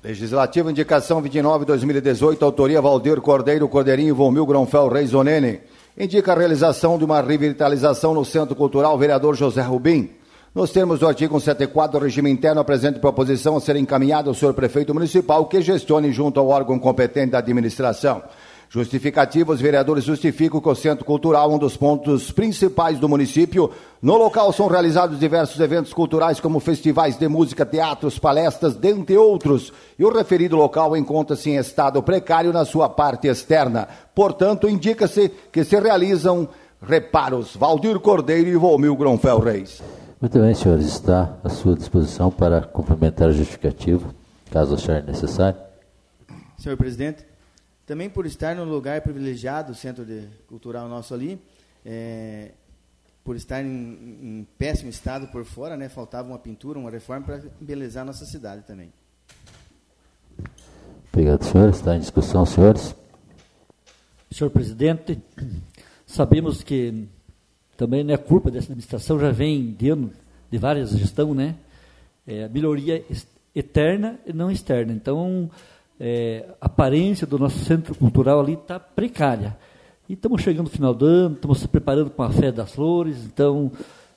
Legislativo, indicação 29/2018, autoria Valdir Cordeiro, Cordeirinho, Volmil, Gronfel, Reis Onene. Indica a realização de uma revitalização no Centro Cultural, vereador José Rubim. Nos termos do artigo 174 do regime interno, apresente proposição a ser encaminhada ao senhor prefeito municipal que gestione junto ao órgão competente da administração. Justificativa, os vereadores justificam que o Centro Cultural é um dos pontos principais do município. No local são realizados diversos eventos culturais, como festivais de música, teatros, palestras, dentre outros. E o referido local encontra-se em estado precário na sua parte externa. Portanto, indica-se que se realizam reparos. Valdir Cordeiro e Volmil Gronfel Reis. Muito bem, senhores. Está à sua disposição para complementar o justificativo, caso acharem necessário. Senhor presidente, também por estar no lugar privilegiado, o Centro Cultural nosso ali, por estar em péssimo estado por fora, né, faltava uma pintura, uma reforma para embelezar a nossa cidade também. Obrigado, senhores. Está em discussão, senhores. Senhor presidente, sabemos que também não é culpa dessa administração, já vem de várias gestões, né? Melhoria eterna e não externa. Então, a aparência do nosso centro cultural ali está precária. E estamos chegando no final do ano, estamos se preparando para a Festa das Flores, então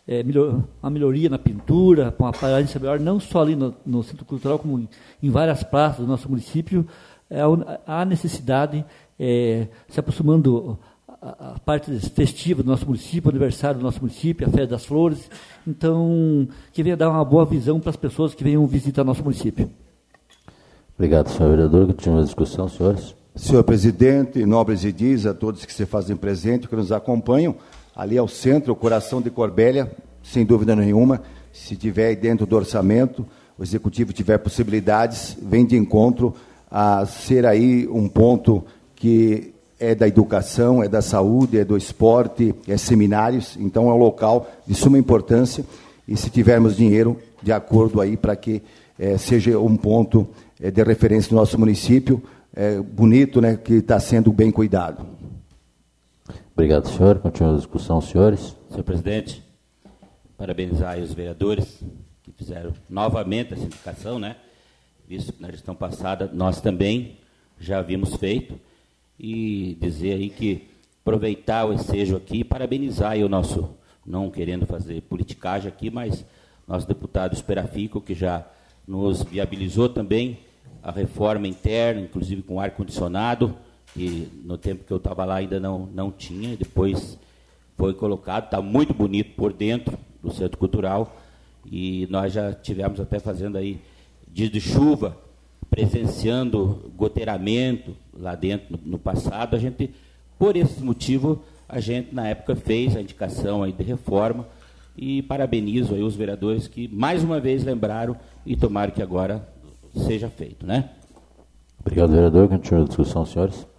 a melhoria na pintura, com uma aparência melhor, não só ali no centro cultural, como em várias praças do nosso município, há necessidade, se aproximando a parte festiva do nosso município, o aniversário do nosso município, a Festa das Flores, então, que venha dar uma boa visão para as pessoas que venham visitar nosso município. Obrigado, senhor vereador. Continua a discussão, senhores. Senhor presidente, nobres edis, a todos que se fazem presente, que nos acompanham, ali ao centro, o coração de Corbélia, sem dúvida nenhuma, se tiver dentro do orçamento, o executivo tiver possibilidades, vem de encontro a ser aí um ponto que é da educação, é da saúde, é do esporte, é seminários, então é um local de suma importância, e se tivermos dinheiro, de acordo aí para que seja um ponto de referência do nosso município, bonito, né, que está sendo bem cuidado. Obrigado, senhor. Continua a discussão, senhores. Senhor presidente, parabenizar aí os vereadores que fizeram novamente essa indicação, né? Visto que na gestão passada nós também já havíamos feito, e dizer aí que aproveitar o ensejo aqui e parabenizar aí o nosso, não querendo fazer politicagem aqui, mas nosso deputado Esperafico, que já nos viabilizou também a reforma interna, inclusive com ar-condicionado, que no tempo que eu estava lá ainda não tinha, depois foi colocado, está muito bonito por dentro do Centro Cultural, e nós já tivemos até fazendo aí dias de chuva, presenciando goteiramento lá dentro no passado. A gente, por esse motivo, a gente na época fez a indicação aí de reforma, e parabenizo aí os vereadores que mais uma vez lembraram e tomaram que agora seja feito, né? Obrigado, vereador. Continua a discussão, senhores.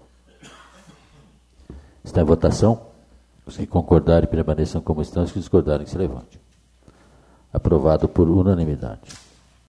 Está em votação. Os que concordarem permaneçam como estão, os que discordarem que se levantem. Aprovado por unanimidade.